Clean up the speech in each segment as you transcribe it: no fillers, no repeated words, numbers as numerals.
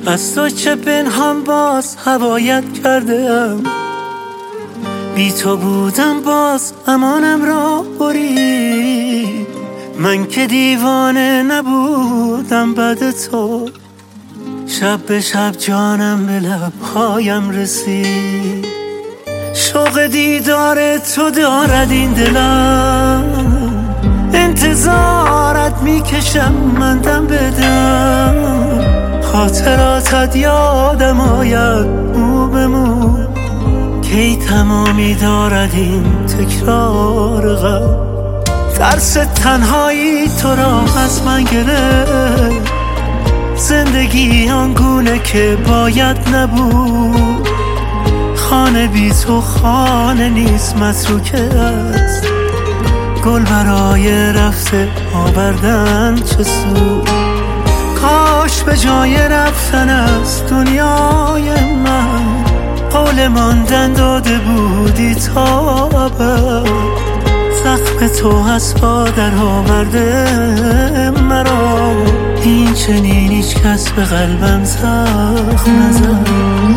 از تو چه پنهان باز هوایت کردم، بی تو بودم باز امانم را برید. من که دیوانه نبودم بعد تو، شب به شب جانم به لبهایم رسید. شوق دیدار تو دارد این دلم، انتظارت میکشم من دم بدم. خاطراتت یادم آید مو به مو، کی تمامی دارد این تکرار غم. ترس تنهایی تو را از من گرفت، زندگی آنگونه که باید نبود. خانه بی تو خانه نیست، متروکه است. گل برای رفته آوردن چه سود. کاش به جای رفتن از دنیای من، قول ماندن داده بودی تا ابد. زخم تو از در آورده مرا، این چنین هیچ کس به قلبم زخم نزد.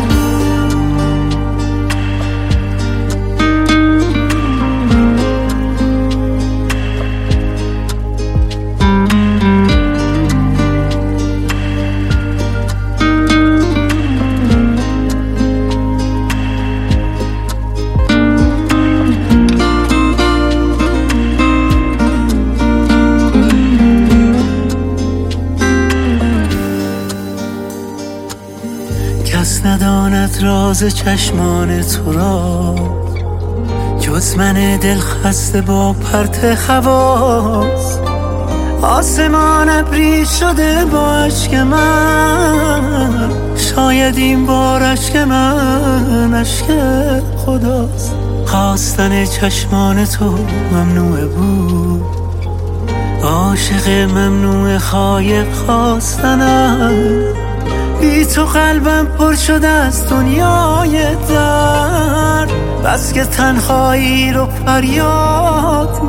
کس نداند راز چشمان تو را، جز من دل خسته با پرت خواص. آسمان ابری شده با اشک من، شاید این بار اشک من اشک خداست. خواستن چشمان تو ممنوع بود، عاشق ممنوع خایق خواستنم. بی تو قلبم پر شده از دنیای درد، بس که تنهایی رو فریاد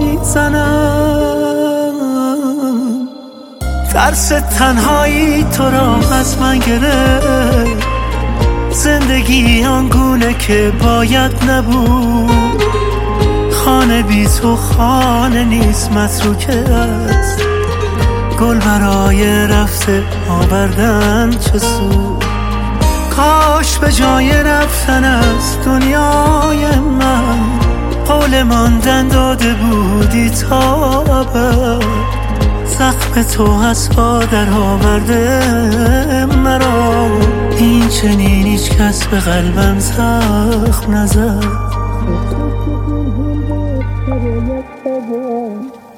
میزنم. ترس تنهایی تو را از من گرفت، زندگی آنگونه که باید نبود. خانه بی تو خانه نیست، متروکه است. گل برای رفته آوردن چه سود. کاش به جای رفتن از دنیای من، قول ماندن داده بودی تا ابد. زخم تو از در آورده مرا، این چنین هیچ کس به قلبم زخم نزد.